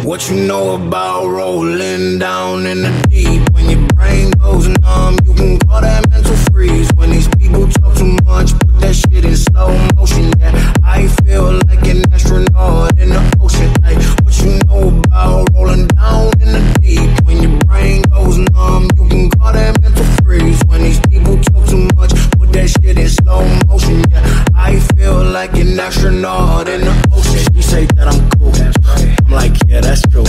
What you know about rolling down in the deep? When your brain goes numb, you can call that mental freeze. When these people talk too much, put that shit in slow motion. Yeah, I feel like an astronaut in the ocean. Ay, what you know about rolling down in the deep? When your brain goes numb, you can call that mental freeze. When these people talk too much, put that shit in slow motion. Yeah, I feel like an astronaut in the ocean. You say that I'm cool, I'm like, yeah, that's true.